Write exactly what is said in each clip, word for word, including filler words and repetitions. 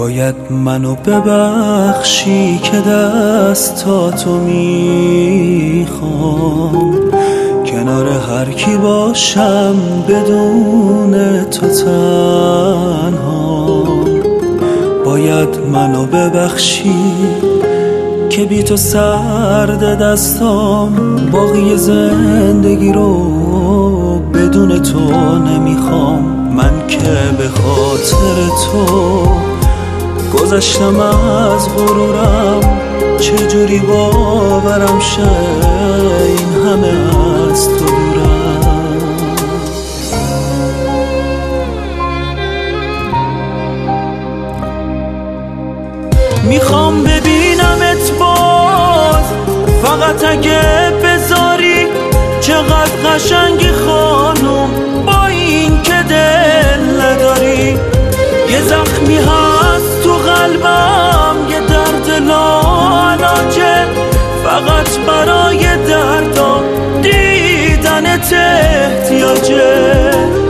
باید منو ببخشی که دستاتو میخوام، کنار هر کی باشم بدون تو تنها. باید منو ببخشی که بی تو سرد دستام، باقی زندگی رو بدون تو نمیخوام. من که به خاطر تو گذشتم از غرورم، چجوری باورم شه این همه از تو دورم. میخوام ببینمت باز، فقط اگه بذاری. چقدر قشنگی خانم با این که دل نداری. یه زخمی هست تو قلبم، یه درد لاعلاجه، فقط برای دردام دیدنت احتیاجه.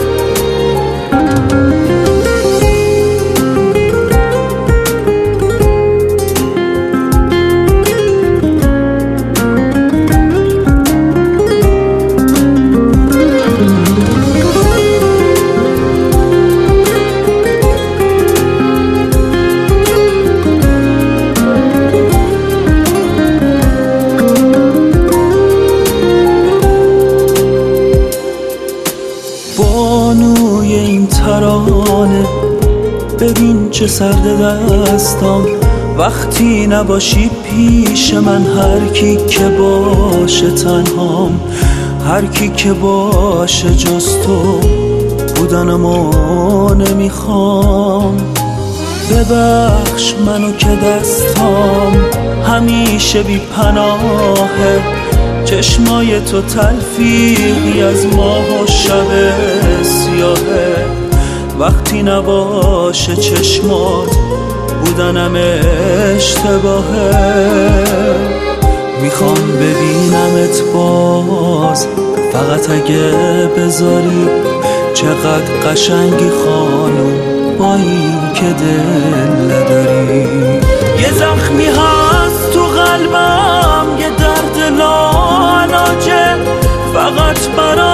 بانوی این ترانه ببین چه سرد دستم، وقتی نباشی پیش من. هر کی که باشه تنهام، هر کی که باشه جز تو بودنمو نمیخوام. ببخش منو که دستام همیشه بی پناهه، چشمای تو تلفیقی از ماه و شب سیاهه. وقتی نباشه چشمات بودنم اشتباهه. میخوام ببینمت باز، فقط اگه بذاری. چقدر قشنگی خانم با این که دل نداری. یه زخمی هست تو قلبم، یه درد لاعلاجه، فقط برای